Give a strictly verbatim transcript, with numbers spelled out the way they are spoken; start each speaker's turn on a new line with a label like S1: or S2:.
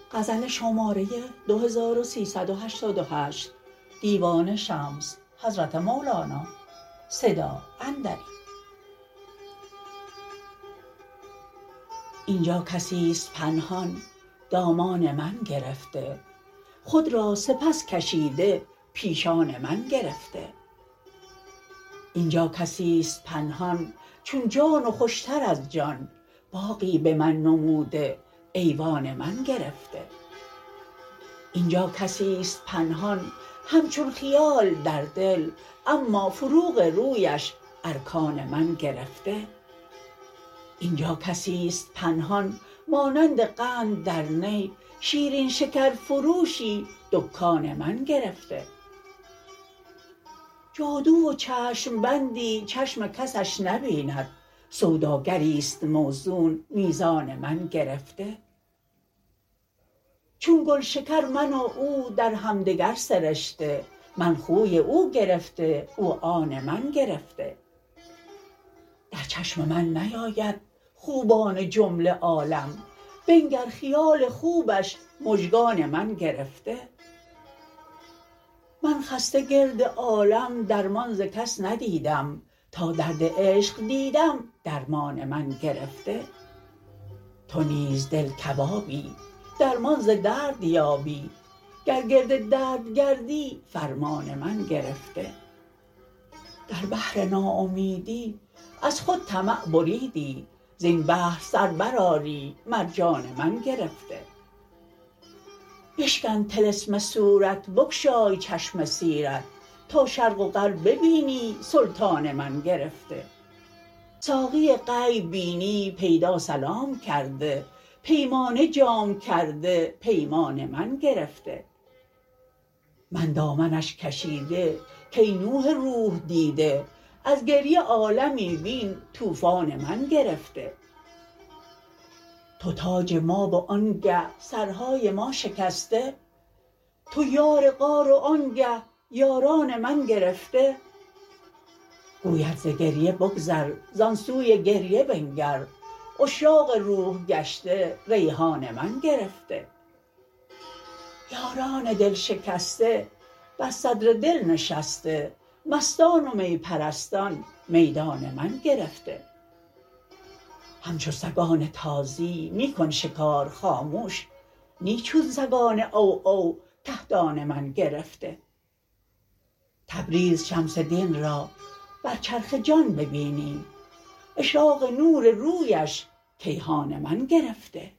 S1: غزل شماره دو هزار و سیصد و هشتاد و هشت دیوان شمس حضرت مولانا صدا اندری. اینجا کسی است پنهان دامان من گرفته، خود را سپس کشیده پیشان من گرفته. اینجا کسی است پنهان چون جان و خوشتر از جان، باغی به من نموده ایوان من گرفته. اینجا کسی است پنهان همچون خیال در دل، اما فروغ رویش ارکان من گرفته. اینجا کسی است پنهان مانند قند در نی، شیرین شکر فروشی دکان من گرفته. جادو و چشم بندی چشم کسش نبیند، سوداگری است موزون میزان من گرفته. چون گلشکر من و او در همدگر سرشته، من خوی او گرفته او آن من گرفته. در چشم من نیاید خوبان جمله عالم، بنگر خیال خوبش مژگان من گرفته. من خسته گرد عالم درمان ز کس ندیدم، تا درد عشق دیدم درمان من گرفته. تو نیز دل کبابی درمان ز درد یابی، گر گرد درد گردی فرمان من گرفته. در بحر ناامیدی از خود طمع بریدی، زین بحر سر برآری مرجان من گرفته. بشکن طلسم صورت بگشای چشم سیرت، تا شرق و غرب ببینی سلطان من گرفته. ساقی غیب بینی پیدا سلام کرده، پیمانه جام کرده پیمان من گرفته. من دامنش کشیده کی نوح روح دیده، از گریه عالمی بین طوفان من گرفته. تو تاج ما و آنگه سرهای ما شکسته، تو یار غار و آنگه یاران من گرفته. گوید ز گریه بگذر زان سوی گریه بنگر، عشاق روح گشته ریحان من گرفته. یاران دل شکسته بر صدر دل نشسته، مستان و می پرستان میدان من گرفته. همچو سگان تازی می کن شکار خاموش، نی چون سگان عو عو کهدان من گرفته. تبریز شمس دین را بر چرخ جان ببینی، اشراق نور رویش کیهان من گرفته.